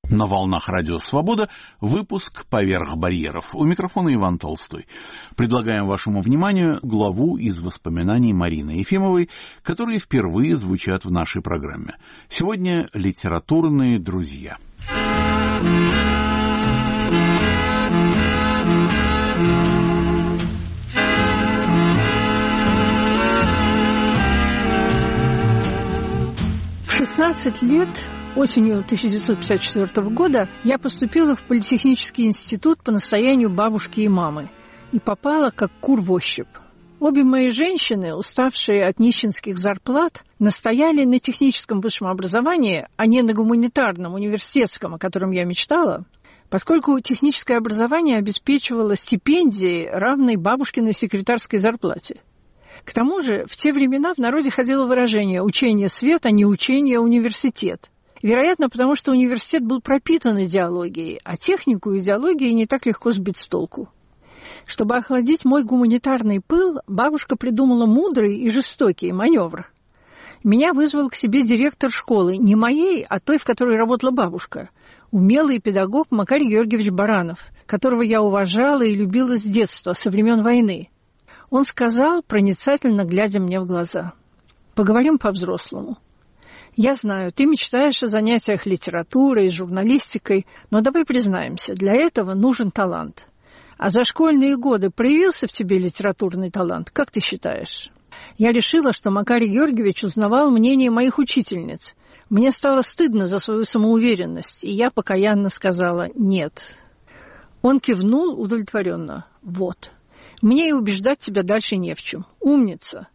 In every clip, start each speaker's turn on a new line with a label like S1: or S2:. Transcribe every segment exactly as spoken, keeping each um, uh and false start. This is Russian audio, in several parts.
S1: На волнах Радио Свобода выпуск «Поверх барьеров». У микрофона Иван Толстой. Предлагаем вашему вниманию главу из воспоминаний Марины Ефимовой, которые впервые звучат в нашей программе. Сегодня «Литературные друзья».
S2: В шестнадцать лет, осенью тысяча девятьсот пятьдесят четвёртого года, я поступила в Политехнический институт по настоянию бабушки и мамы и попала как кур в ощупь. Обе мои женщины, уставшие от нищенских зарплат, настояли на техническом высшем образовании, а не на гуманитарном, университетском, о котором я мечтала, поскольку техническое образование обеспечивало стипендии, равной бабушкиной секретарской зарплате. К тому же в те времена в народе ходило выражение «учение свет, а не учение университет». Вероятно, потому что университет был пропитан идеологией, а технику идеологии не так легко сбить с толку. Чтобы охладить мой гуманитарный пыл, бабушка придумала мудрый и жестокий маневр. Меня вызвал к себе директор школы, не моей, а той, в которой работала бабушка, умелый педагог Макарий Георгиевич Баранов, которого я уважала и любила с детства, со времен войны. Он сказал, проницательно глядя мне в глаза: «Поговорим по-взрослому. Я знаю, ты мечтаешь о занятиях литературой и журналистикой, но давай признаемся, для этого нужен талант. А за школьные годы проявился в тебе литературный талант, как ты считаешь?» Я решила, что Макарий Георгиевич узнавал мнение моих учительниц. Мне стало стыдно за свою самоуверенность, и я покаянно сказала «нет». Он кивнул удовлетворенно: «Вот. Мне и убеждать тебя дальше не в чем. Умница».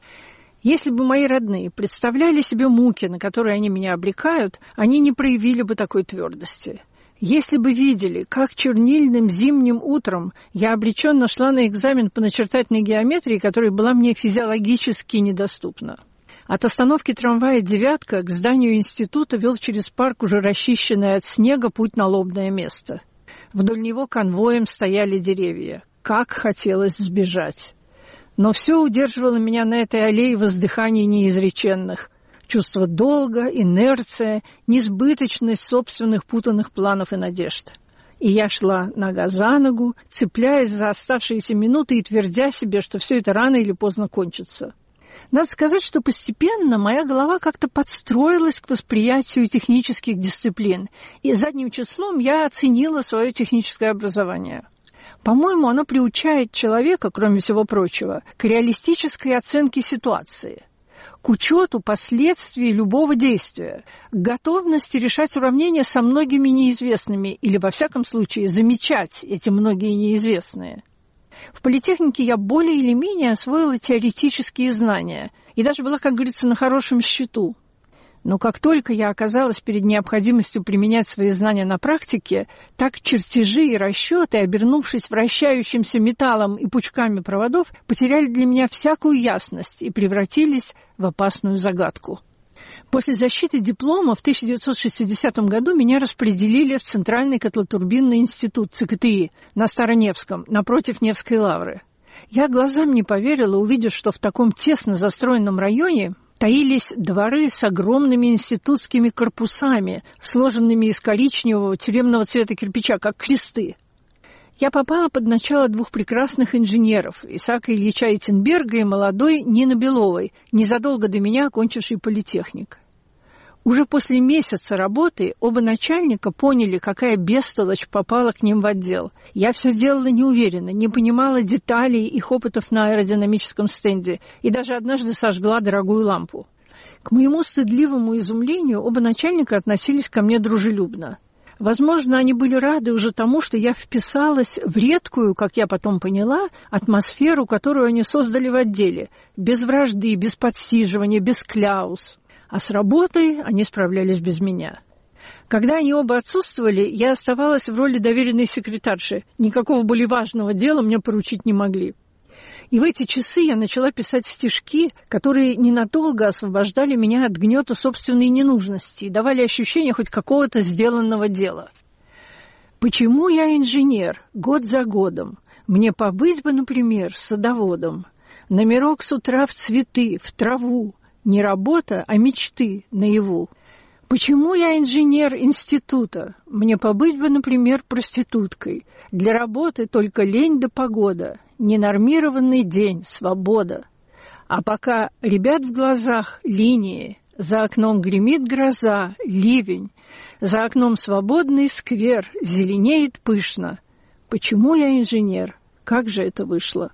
S2: Если бы мои родные представляли себе муки, на которые они меня обрекают, они не проявили бы такой твердости. Если бы видели, как чернильным зимним утром я обреченно шла на экзамен по начертательной геометрии, которая была мне физиологически недоступна. От остановки трамвая «Девятка» к зданию института вел через парк, уже расчищенный от снега, путь на лобное место. Вдоль него конвоем стояли деревья. Как хотелось сбежать. Но все удерживало меня на этой аллее воздыханий неизреченных. Чувство долга, инерция, несбыточность собственных путанных планов и надежд. И я шла нога за ногу, цепляясь за оставшиеся минуты и твердя себе, что все это рано или поздно кончится. Надо сказать, что постепенно моя голова как-то подстроилась к восприятию технических дисциплин, и задним числом я оценила свое техническое образование. По-моему, оно приучает человека, кроме всего прочего, к реалистической оценке ситуации, к учету последствий любого действия, к готовности решать уравнения со многими неизвестными или, во всяком случае, замечать эти многие неизвестные. В политехнике я более или менее освоила теоретические знания и даже была, как говорится, на хорошем счету. Но как только я оказалась перед необходимостью применять свои знания на практике, так чертежи и расчеты, обернувшись вращающимся металлом и пучками проводов, потеряли для меня всякую ясность и превратились в опасную загадку. После защиты диплома в тысяча девятьсот шестидесятом году меня распределили в Центральный котлотурбинный институт ЦКТИ на Староневском, напротив Невской лавры. Я глазам не поверила, увидев, что в таком тесно застроенном районе таились дворы с огромными институтскими корпусами, сложенными из коричневого тюремного цвета кирпича, как кресты. Я попала под начало двух прекрасных инженеров, Исаака Ильича Эттенберга и молодой Нины Беловой, незадолго до меня окончившей политехник. Уже после месяца работы оба начальника поняли, какая бестолочь попала к ним в отдел. Я все делала неуверенно, не понимала деталей их опытов на аэродинамическом стенде и даже однажды сожгла дорогую лампу. К моему стыдливому изумлению оба начальника относились ко мне дружелюбно. Возможно, они были рады уже тому, что я вписалась в редкую, как я потом поняла, атмосферу, которую они создали в отделе, без вражды, без подсиживания, без кляус. А с работой они справлялись без меня. Когда они оба отсутствовали, я оставалась в роли доверенной секретарши. Никакого более важного дела мне поручить не могли. И в эти часы я начала писать стишки, которые ненадолго освобождали меня от гнета собственной ненужности и давали ощущение хоть какого-то сделанного дела. Почему я инженер, год за годом? Мне побыть бы, например, садоводом. Номерок с утра в цветы, в траву. Не работа, а мечты наяву. Почему я инженер института? Мне побыть бы, например, проституткой. Для работы только лень да погода. Ненормированный день, свобода. А пока ребят в глазах линии, за окном гремит гроза, ливень, за окном свободный сквер, зеленеет пышно. Почему я инженер? Как же это вышло?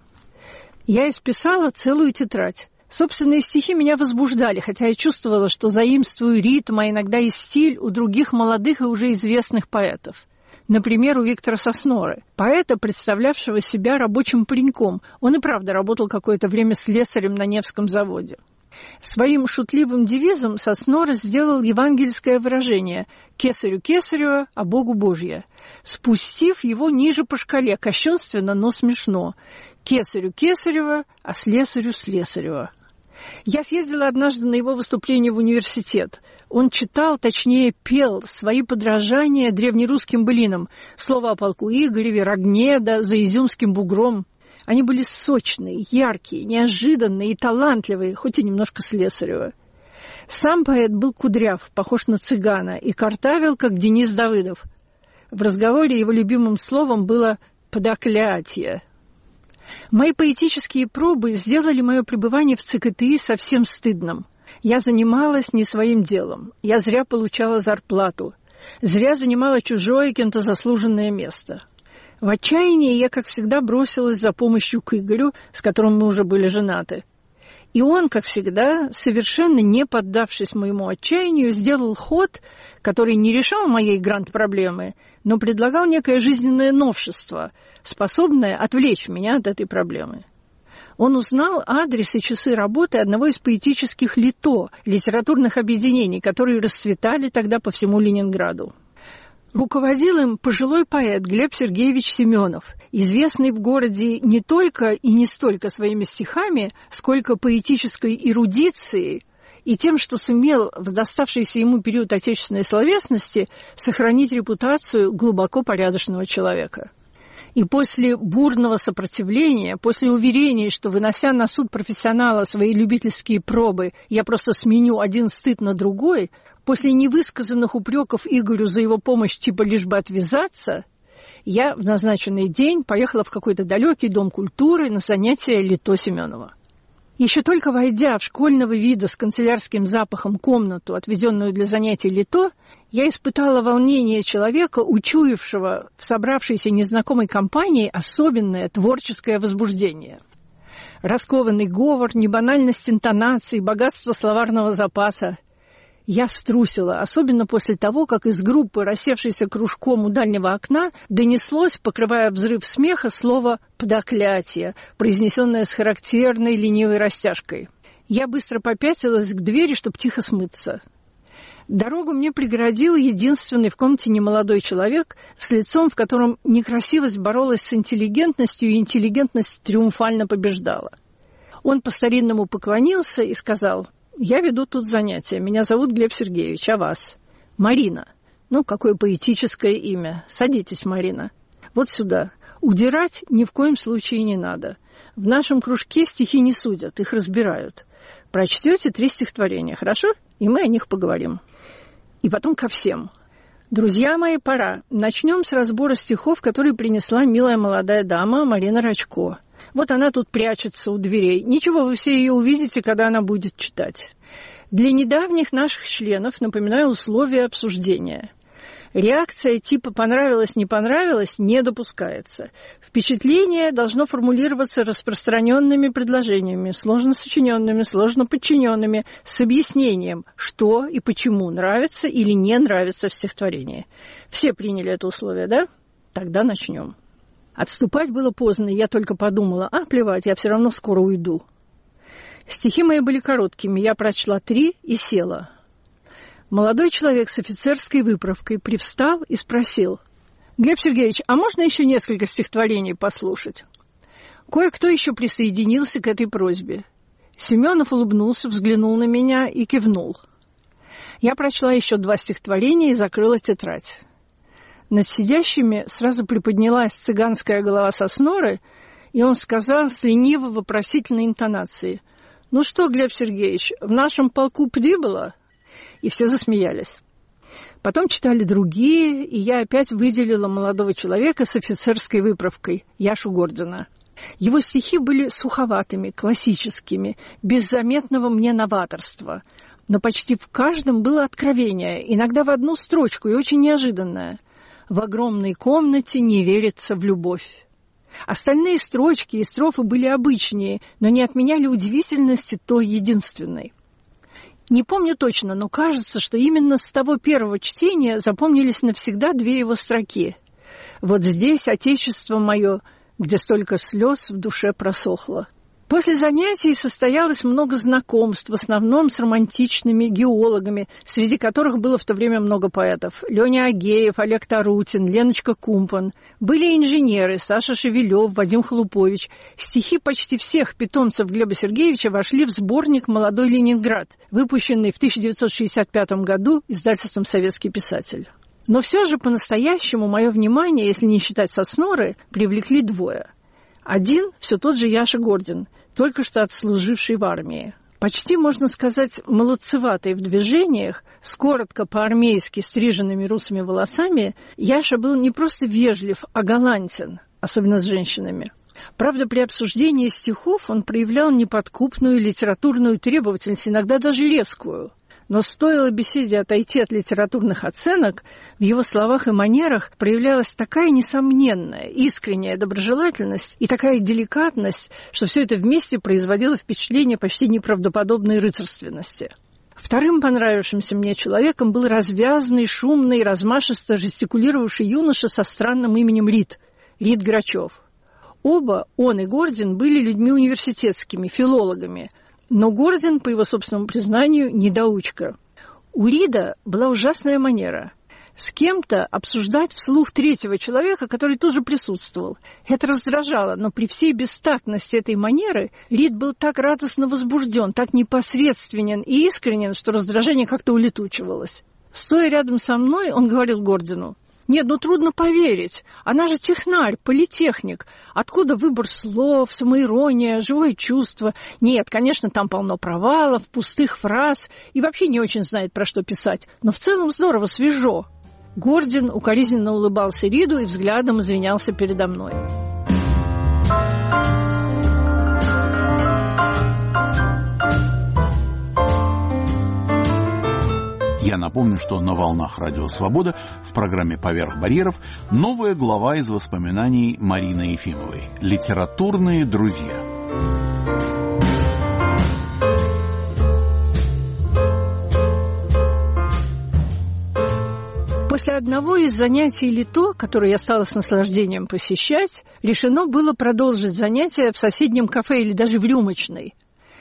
S2: Я исписала целую тетрадь. Собственные стихи меня возбуждали, хотя я чувствовала, что заимствую ритм, а иногда и стиль у других молодых и уже известных поэтов. Например, у Виктора Сосноры, поэта, представлявшего себя рабочим пареньком. Он и правда работал какое-то время слесарем на Невском заводе. Своим шутливым девизом Соснора сделал евангельское выражение «Кесарю кесарева, а Богу Божье», спустив его ниже по шкале, кощунственно, но смешно. «Кесарю кесарева, а слесарю слесарева». Я съездила однажды на его выступление в университет. Он читал, точнее пел, свои подражания древнерусским былинам. Слово о полку Игореве, Рогнеда, за изюмским бугром. Они были сочные, яркие, неожиданные и талантливые, хоть и немножко слесарево. Сам поэт был кудряв, похож на цыгана, и картавил, как Денис Давыдов. В разговоре его любимым словом было «подоклятие». Мои поэтические пробы сделали мое пребывание в ЦКТИ совсем стыдным. Я занималась не своим делом. Я зря получала зарплату. Зря занимала чужое кем-то заслуженное место. В отчаянии я, как всегда, бросилась за помощью к Игорю, с которым мы уже были женаты. И он, как всегда, совершенно не поддавшись моему отчаянию, сделал ход, который не решал моей гранд-проблемы, но предлагал некое жизненное новшество, способное отвлечь меня от этой проблемы. Он узнал адрес и часы работы одного из поэтических лито, литературных объединений, которые расцветали тогда по всему Ленинграду. Руководил им пожилой поэт Глеб Сергеевич Семенов, известный в городе не только и не столько своими стихами, сколько поэтической эрудицией и тем, что сумел в доставшийся ему период отечественной словесности сохранить репутацию глубоко порядочного человека. И после бурного сопротивления, после уверений, что, вынося на суд профессионала свои любительские пробы, я просто сменю один стыд на другой, после невысказанных упреков Игорю за его помощь типа лишь бы отвязаться, я в назначенный день поехала в какой-то далекий дом культуры на занятия лито Семенова. Еще только войдя в школьного вида с канцелярским запахом комнату, отведенную для занятий лито, я испытала волнение человека, учуявшего в собравшейся незнакомой компании особенное творческое возбуждение. Раскованный говор, небанальность интонаций, богатство словарного запаса. Я струсила, особенно после того, как из группы, рассевшейся кружком у дальнего окна, донеслось, покрывая взрыв смеха, слово «подоклятие», произнесенное с характерной ленивой растяжкой. Я быстро попятилась к двери, чтобы тихо смыться. Дорогу мне преградил единственный в комнате немолодой человек с лицом, в котором некрасивость боролась с интеллигентностью, и интеллигентность триумфально побеждала. Он по-старинному поклонился и сказал: «Я веду тут занятия. Меня зовут Глеб Сергеевич. А вас?» «Марина». «Ну, какое поэтическое имя. Садитесь, Марина. Вот сюда. Удирать ни в коем случае не надо. В нашем кружке стихи не судят, их разбирают. Прочтете три стихотворения, хорошо? И мы о них поговорим. И потом ко всем. Друзья мои, пора. Начнем с разбора стихов, которые принесла милая молодая дама Марина Рачко. Вот она тут прячется у дверей. Ничего, вы все ее увидите, когда она будет читать. Для недавних наших членов напоминаю условия обсуждения. Реакция типа «понравилось, не понравилось» не допускается. Впечатление должно формулироваться распространенными предложениями, сложно сочиненными, сложно подчиненными, с объяснением, что и почему нравится или не нравится в стихотворении. Все приняли это условие, да? Тогда начнем. Отступать было поздно, и я только подумала: а, плевать, я все равно скоро уйду. Стихи мои были короткими, я прочла три и села. Молодой человек с офицерской выправкой привстал и спросил: «Глеб Сергеевич, а можно еще несколько стихотворений послушать?» Кое-кто еще присоединился к этой просьбе. Семенов улыбнулся, взглянул на меня и кивнул. Я прочла еще два стихотворения и закрыла тетрадь. Над сидящими сразу приподнялась цыганская голова Сосноры, и он сказал с лениво-вопросительной интонацией: «Ну что, Глеб Сергеевич, в нашем полку прибыло?» И все засмеялись. Потом читали другие, и я опять выделила молодого человека с офицерской выправкой, Яшу Гордина. Его стихи были суховатыми, классическими, без заметного мне новаторства. Но почти в каждом было откровение, иногда в одну строчку и очень неожиданное. «В огромной комнате не верится в любовь». Остальные строчки и строфы были обычнее, но не отменяли удивительности той единственной. Не помню точно, но кажется, что именно с того первого чтения запомнились навсегда две его строки. «Вот здесь, отечество мое, где столько слез в душе просохло». После занятий состоялось много знакомств, в основном с романтичными геологами, среди которых было в то время много поэтов. Леня Агеев, Олег Тарутин, Леночка Кумпан. Были инженеры Саша Шевелев, Вадим Хлупович. Стихи почти всех питомцев Глеба Сергеевича вошли в сборник «Молодой Ленинград», выпущенный в тысяча девятьсот шестьдесят пятом году издательством «Советский писатель». Но все же по-настоящему мое внимание, если не считать Сосноры, привлекли двое. Один – все тот же Яша Гордин, только что отслуживший в армии. Почти, можно сказать, молодцеватый в движениях, с коротко по-армейски стриженными русыми волосами, Яша был не просто вежлив, а галантен, особенно с женщинами. Правда, при обсуждении стихов он проявлял неподкупную литературную требовательность, иногда даже резкую. Но стоило беседе отойти от литературных оценок, в его словах и манерах проявлялась такая несомненная, искренняя доброжелательность и такая деликатность, что все это вместе производило впечатление почти неправдоподобной рыцарственности. Вторым понравившимся мне человеком был развязный, шумный, размашисто жестикулировавший юноша со странным именем Рид, Рид Грачев. Оба, он и Гордин, были людьми университетскими, филологами, но Гордин, по его собственному признанию, недоучка. У Рида была ужасная манера с кем-то обсуждать вслух третьего человека, который тоже присутствовал. Это раздражало, но при всей бестактности этой манеры Рид был так радостно возбужден, так непосредственен и искренен, что раздражение как-то улетучивалось. Стоя рядом со мной, он говорил Гордину: «Нет, ну трудно поверить. Она же технарь, политехник. Откуда выбор слов, самоирония, живое чувство? Нет, конечно, там полно провалов, пустых фраз и вообще не очень знает, про что писать. Но в целом здорово, свежо». Гордин укоризненно улыбался Риду и взглядом извинялся передо мной.
S1: Я напомню, что на волнах Радио Свобода в программе «Поверх барьеров» новая глава из воспоминаний Марины Ефимовой «Литературные друзья».
S2: После одного из занятий лито, которое я стала с наслаждением посещать, решено было продолжить занятия в соседнем кафе или даже в рюмочной.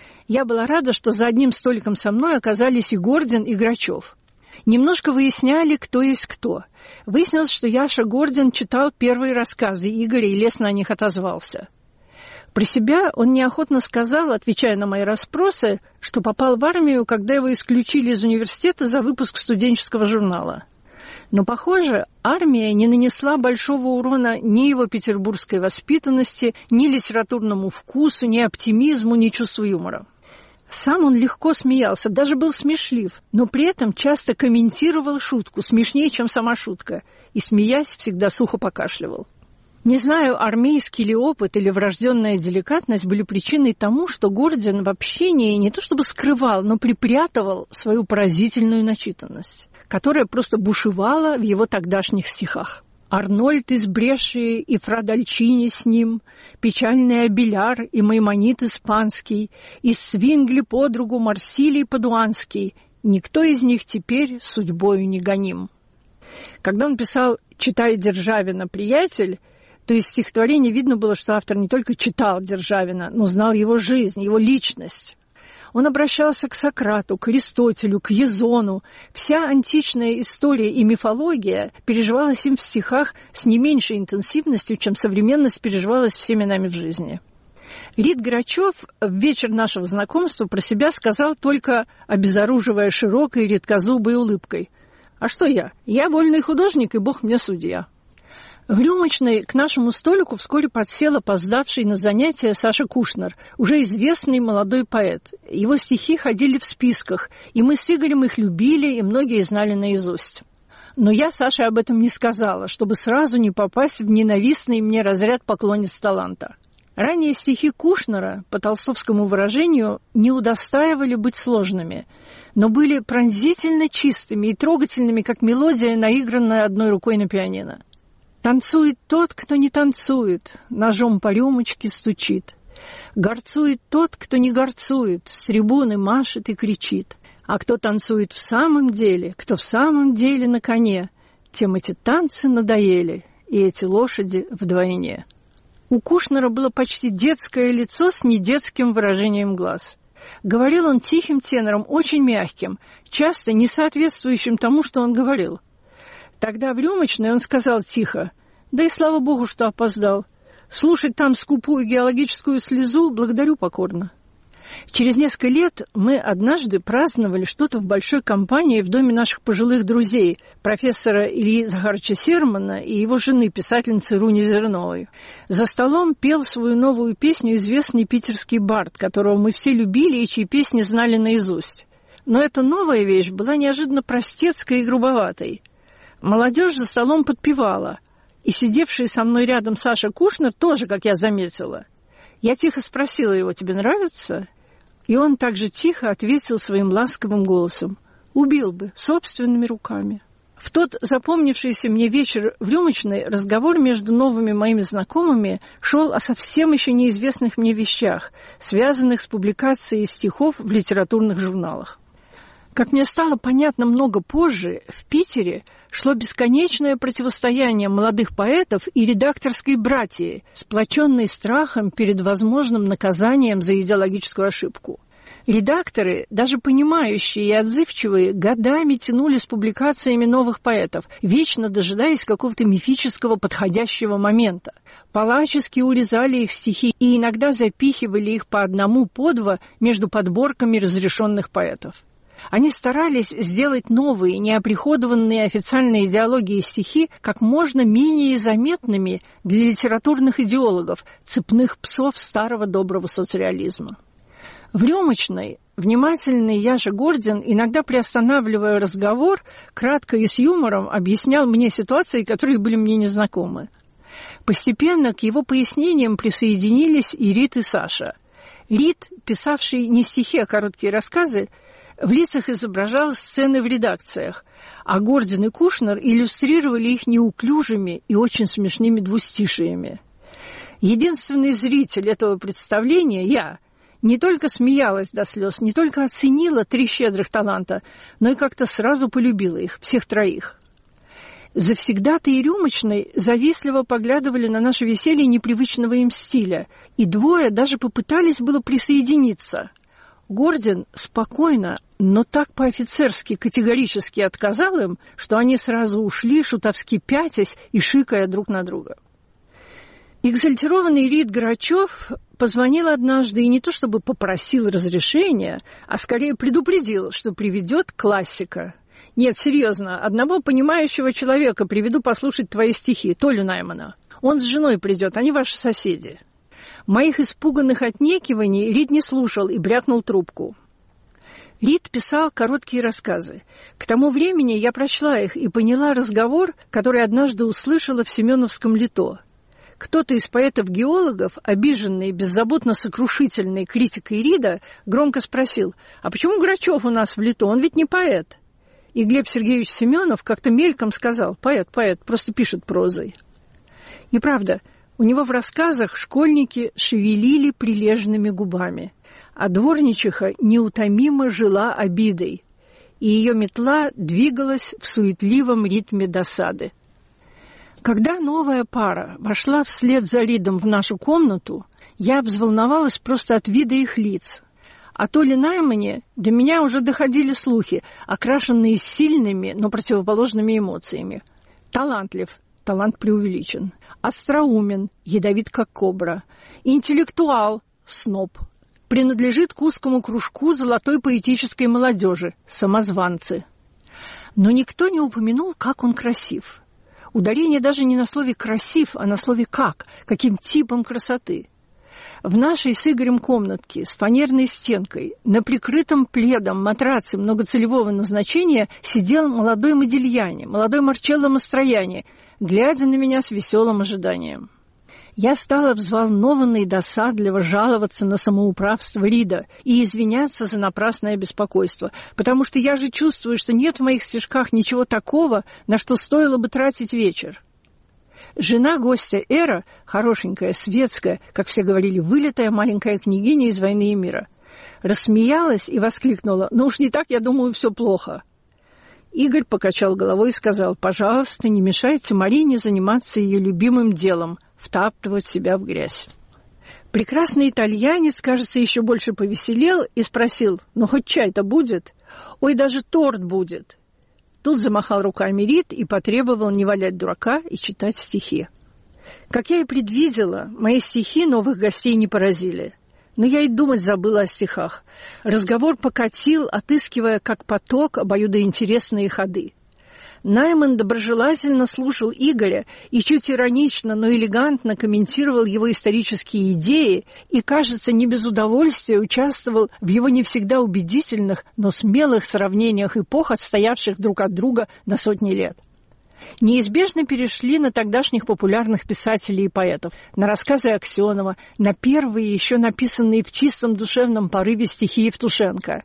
S2: Я была рада, что за одним столиком со мной оказались и Гордин, и Грачев. Немножко выясняли, кто есть кто. Выяснилось, что Яша Гордин читал первые рассказы Игоря и лестно о них отозвался. Про себя он неохотно сказал, отвечая на мои расспросы, что попал в армию, когда его исключили из университета за выпуск студенческого журнала. Но, похоже, армия не нанесла большого урона ни его петербургской воспитанности, ни литературному вкусу, ни оптимизму, ни чувству юмора. Сам он легко смеялся, даже был смешлив, но при этом часто комментировал шутку, смешнее, чем сама шутка, и, смеясь, всегда сухо покашливал. Не знаю, армейский ли опыт или врожденная деликатность были причиной тому, что Гордин в общении не то чтобы скрывал, но припрятывал свою поразительную начитанность, которая просто бушевала в его тогдашних стихах. Арнольд из Брешии и Фрадальчини с ним, печальный Абеляр и Маймонид испанский, и Свингли подругу Марсилий Падуанский, никто из них теперь судьбою не гоним. Когда он писал «Читай Державина, приятель», то из стихотворения видно было, что автор не только читал Державина, но знал его жизнь, его личность. Он обращался к Сократу, к Аристотелю, к Езону. Вся античная история и мифология переживалась им в стихах с не меньшей интенсивностью, чем современность переживалась всеми нами в жизни. Рид Грачев в вечер нашего знакомства про себя сказал, только обезоруживая широкой редкозубой улыбкой: «А что я? Я вольный художник, и Бог мне судья». В рюмочной к нашему столику вскоре подсел опоздавший на занятия Саша Кушнер, уже известный молодой поэт. Его стихи ходили в списках, и мы с Игорем их любили, и многие знали наизусть. Но я Саше об этом не сказала, чтобы сразу не попасть в ненавистный мне разряд поклонниц таланта. Ранние стихи Кушнера, по толстовскому выражению, не удостаивали быть сложными, но были пронзительно чистыми и трогательными, как мелодия, наигранная одной рукой на пианино. «Танцует тот, кто не танцует, ножом по рюмочке стучит. Горцует тот, кто не горцует, с трибуны машет и кричит. А кто танцует в самом деле, кто в самом деле на коне, тем эти танцы надоели, и эти лошади вдвойне». У Кушнера было почти детское лицо с недетским выражением глаз. Говорил он тихим тенором, очень мягким, часто не соответствующим тому, что он говорил. Тогда в рюмочной он сказал тихо: «Да и слава богу, что опоздал. Слушать там скупую геологическую слезу благодарю покорно». Через несколько лет мы однажды праздновали что-то в большой компании в доме наших пожилых друзей, профессора Ильи Захаровича Сермана и его жены, писательницы Руни Зерновой. За столом пел свою новую песню известный питерский бард, которого мы все любили и чьи песни знали наизусть. Но эта новая вещь была неожиданно простецкой и грубоватой. Молодежь за столом подпевала, и сидевший со мной рядом Саша Кушнер тоже, как я заметила. Я тихо спросила его: «Тебе нравится?» И он также тихо ответил своим ласковым голосом: «Убил бы собственными руками». В тот запомнившийся мне вечер в рюмочной разговор между новыми моими знакомыми шел о совсем еще неизвестных мне вещах, связанных с публикацией стихов в литературных журналах. Как мне стало понятно много позже, в Питере шло бесконечное противостояние молодых поэтов и редакторской братьи, сплоченной страхом перед возможным наказанием за идеологическую ошибку. Редакторы, даже понимающие и отзывчивые, годами тянули с публикациями новых поэтов, вечно дожидаясь какого-то мифического подходящего момента. Палачески урезали их стихи и иногда запихивали их по одному, по два между подборками разрешенных поэтов. Они старались сделать новые, неоприходованные официальной идеологией стихи как можно менее заметными для литературных идеологов, цепных псов старого доброго соцреализма. В рюмочной внимательный Яша Гордин, иногда приостанавливая разговор, кратко и с юмором объяснял мне ситуации, которые были мне незнакомы. Постепенно к его пояснениям присоединились и Рит, и Саша. Рит, писавший не стихи, а короткие рассказы, в лицах изображал сцены в редакциях, а Гордин и Кушнер иллюстрировали их неуклюжими и очень смешными двустишиями. Единственный зритель этого представления, я, не только смеялась до слез, не только оценила три щедрых таланта, но и как-то сразу полюбила их, всех троих. Завсегдатые рюмочной завистливо поглядывали на наше веселье непривычного им стиля, и двое даже попытались было присоединиться. Гордин спокойно, но так по-офицерски категорически отказал им, что они сразу ушли, шутовски пятясь и шикая друг на друга. Экзальтированный Рит Грачев позвонил однажды и не то чтобы попросил разрешения, а скорее предупредил, что приведет классика. «Нет, серьезно, одного понимающего человека приведу послушать твои стихи, Толю Наймана. Он с женой придет, они ваши соседи». Моих испуганных отнекиваний Рит не слушал и брякнул трубку. Рит писал короткие рассказы. К тому времени я прочла их и поняла разговор, который однажды услышала в Семеновском Лито. Кто-то из поэтов-геологов, обиженный беззаботно-сокрушительной критикой Рида, громко спросил: «А почему Грачев у нас в Лито? Он ведь не поэт». И Глеб Сергеевич Семенов как-то мельком сказал: «Поэт, поэт, просто пишет прозой». И правда, у него в рассказах школьники шевелили прилежными губами, а дворничиха неутомимо жила обидой, и ее метла двигалась в суетливом ритме досады. Когда новая пара вошла вслед за Ридом в нашу комнату, я взволновалась просто от вида их лиц. О Толе Наймане до меня уже доходили слухи, окрашенные сильными, но противоположными эмоциями. Талантлив, талант преувеличен. Остроумен, ядовит как кобра. Интеллектуал, сноб. Принадлежит к узкому кружку золотой поэтической молодежи, самозванцы. Но никто не упомянул, как он красив. Ударение даже не на слове «красив», а на слове «как», каким типом красоты. В нашей с Игорем комнатке с фанерной стенкой на прикрытом пледом матраце многоцелевого назначения сидел молодой Модильяне, молодой Марчелло Мастрояни, глядя на меня с веселым ожиданием. Я стала взволнованно и досадливо жаловаться на самоуправство Рида и извиняться за напрасное беспокойство, потому что я же чувствую, что нет в моих стишках ничего такого, на что стоило бы тратить вечер. Жена гостя Эра, хорошенькая, светская, как все говорили, вылитая маленькая княгиня из «Войны и мира», рассмеялась и воскликнула: «Ну уж не так, я думаю, все плохо». Игорь покачал головой и сказал: «Пожалуйста, не мешайте Марине заниматься ее любимым делом – втаптывать себя в грязь». Прекрасный итальянец, кажется, еще больше повеселел и спросил: «Ну хоть чай-то будет? Ой, даже торт будет». Тут замахал руками Рид и потребовал не валять дурака и читать стихи. Как я и предвидела, мои стихи новых гостей не поразили. Но я и думать забыла о стихах. Разговор покатил, отыскивая как поток обоюдоинтересные ходы. Найман доброжелательно слушал Игоря и чуть иронично, но элегантно комментировал его исторические идеи и, кажется, не без удовольствия участвовал в его не всегда убедительных, но смелых сравнениях эпох, отстоявших друг от друга на сотни лет. Неизбежно перешли на тогдашних популярных писателей и поэтов, на рассказы Аксенова, на первые, еще написанные в чистом душевном порыве стихи Евтушенко.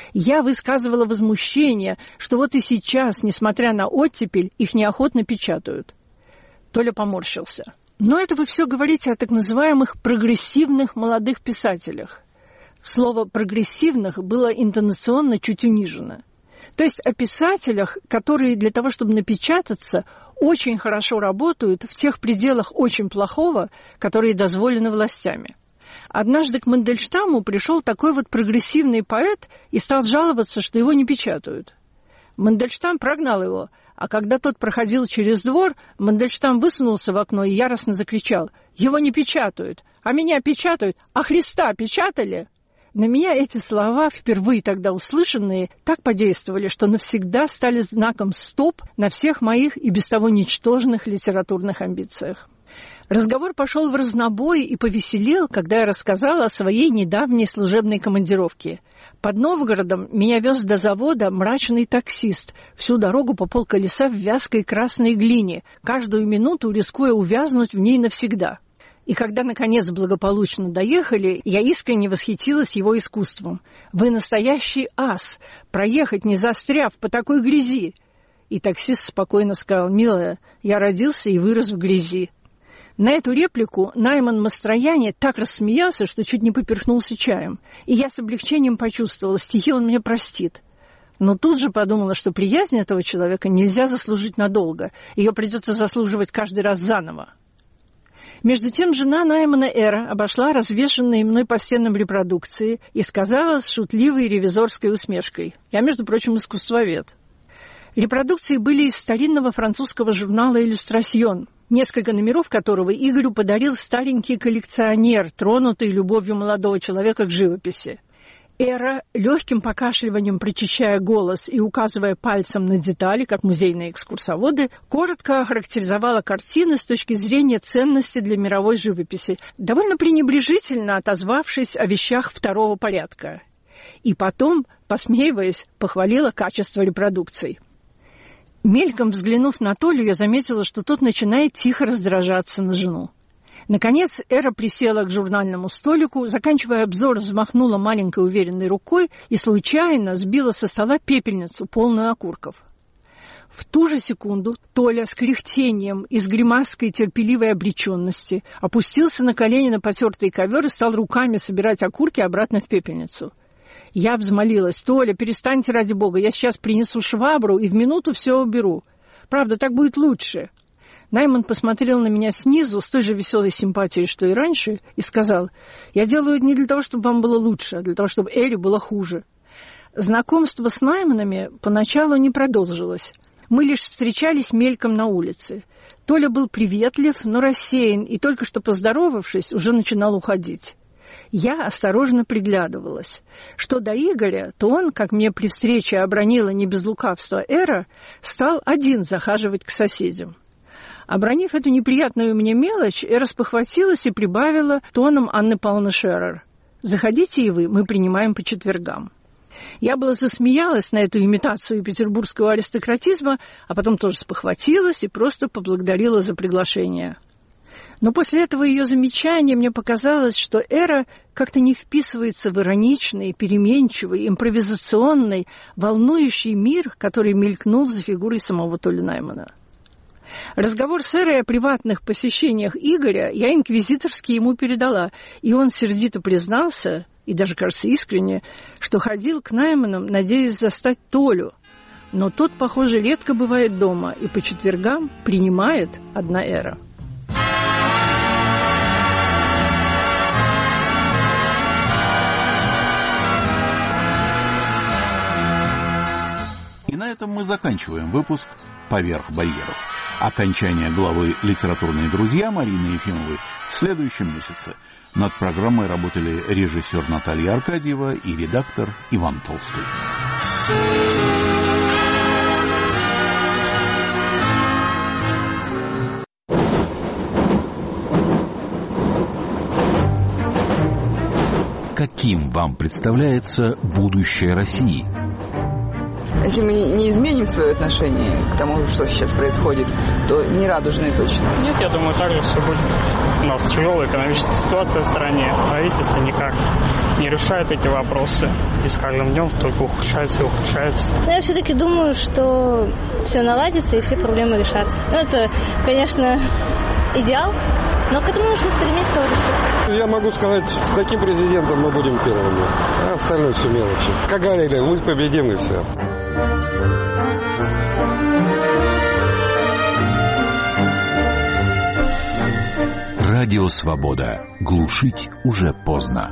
S2: Я высказывала возмущение, что вот и сейчас, несмотря на оттепель, их неохотно печатают. Толя поморщился. Но это вы все говорите о так называемых прогрессивных молодых писателях. Слово «прогрессивных» было интонационно чуть унижено. То есть о писателях, которые для того, чтобы напечататься, очень хорошо работают в тех пределах очень плохого, которые дозволены властями. Однажды к Мандельштаму пришел такой вот прогрессивный поэт и стал жаловаться, что его не печатают. Мандельштам прогнал его, а когда тот проходил через двор, Мандельштам высунулся в окно и яростно закричал: «Его не печатают, а меня печатают, а Христа печатали?» На меня эти слова, впервые тогда услышанные, так подействовали, что навсегда стали знаком «стоп» на всех моих и без того ничтожных литературных амбициях. Разговор пошел в разнобой и повеселел, когда я рассказала о своей недавней служебной командировке. Под Новгородом меня вез до завода мрачный таксист, всю дорогу по полколеса в вязкой красной глине, каждую минуту рискуя увязнуть в ней навсегда. И когда, наконец, благополучно доехали, я искренне восхитилась его искусством. «Вы настоящий ас! Проехать, не застряв, по такой грязи!» И таксист спокойно сказал: «Милая, я родился и вырос в грязи». На эту реплику Найман Мастрояни так рассмеялся, что чуть не поперхнулся чаем. И я с облегчением почувствовала, стихи он мне простит. Но тут же подумала, что приязнь этого человека нельзя заслужить надолго. Ее придется заслуживать каждый раз заново. Между тем жена Наймана Эра обошла развешанные мной по стенам репродукции и сказала с шутливой ревизорской усмешкой: «Я, между прочим, искусствовед». Репродукции были из старинного французского журнала «Иллюстрасьон», несколько номеров которого Игорю подарил старенький коллекционер, тронутый любовью молодого человека к живописи. Эра, легким покашливанием прочищая голос и указывая пальцем на детали, как музейные экскурсоводы, коротко охарактеризовала картины с точки зрения ценности для мировой живописи, довольно пренебрежительно отозвавшись о вещах второго порядка. И потом, посмеиваясь, похвалила качество репродукций. Мельком взглянув на Толю, я заметила, что тот начинает тихо раздражаться на жену. Наконец Эра присела к журнальному столику, заканчивая обзор, взмахнула маленькой уверенной рукой и случайно сбила со стола пепельницу, полную окурков. В ту же секунду Толя с кряхтением и с гримаской терпеливой обреченности опустился на колени на потертый ковер и стал руками собирать окурки обратно в пепельницу. Я взмолилась: «Толя, перестаньте ради бога, я сейчас принесу швабру и в минуту все уберу. Правда, так будет лучше». Найман посмотрел на меня снизу с той же веселой симпатией, что и раньше, и сказал: «Я делаю это не для того, чтобы вам было лучше, а для того, чтобы Эре было хуже». Знакомство с Найманами поначалу не продолжилось. Мы лишь встречались мельком на улице. Толя был приветлив, но рассеян, и только что поздоровавшись, уже начинал уходить. Я осторожно приглядывалась. Что до Игоря, то он, как мне при встрече обронила не без лукавства Эра, стал один захаживать к соседям. Обронив эту неприятную мне мелочь, Эра спохватилась и прибавила тоном Анны Павловны Шерер: «Заходите и вы, мы принимаем по четвергам». Я была засмеялась на эту имитацию петербургского аристократизма, а потом тоже спохватилась и просто поблагодарила за приглашение. Но после этого ее замечания мне показалось, что Эра как-то не вписывается в ироничный, переменчивый, импровизационный, волнующий мир, который мелькнул за фигурой самого Толли Наймана. Разговор с Эрой о приватных посещениях Игоря я инквизиторски ему передала, и он сердито признался, и даже, кажется, искренне, что ходил к Найманам, надеясь застать Толю. Но тот, похоже, редко бывает дома, и по четвергам принимает одна Эра.
S1: И на этом мы заканчиваем выпуск «Поверх барьеров». Окончание главы «Литературные друзья» Марины Ефимовой в следующем месяце. Над программой работали режиссер Наталья Аркадьева и редактор Иван Толстой. Каким вам представляется будущее России?
S3: Если мы не изменим свое отношение к тому, что сейчас происходит, то не радужное точно.
S4: Нет, я думаю, так же все будет. У нас тяжелая экономическая ситуация в стране. Правительство никак не решает эти вопросы. И с каждым днем только ухудшается и ухудшается.
S5: Но я все-таки думаю, что все наладится и все проблемы решатся. Ну, это, конечно, идеал, но к этому нужно стремиться уже все. Я
S6: могу сказать, с таким президентом мы будем первыми, а остальное все мелочи. Как говорили, мы победим и все.
S1: Радио «Свобода». Глушить уже поздно.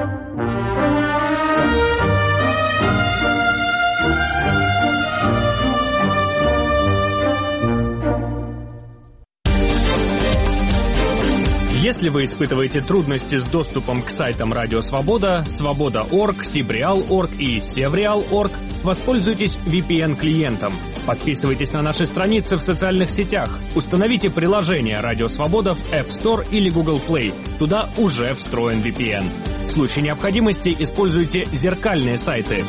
S7: Если вы испытываете трудности с доступом к сайтам Радио Свобода, Свобода точка орг, Сибреал точка орг и Севреал точка орг, воспользуйтесь ви пи эн-клиентом. Подписывайтесь на наши страницы в социальных сетях. Установите приложение Радио Свобода в App Store или Google Play. Туда уже встроен ви пи эн. В случае необходимости используйте зеркальные сайты.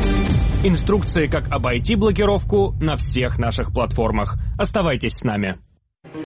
S7: Инструкции, как обойти блокировку, на всех наших платформах. Оставайтесь с нами.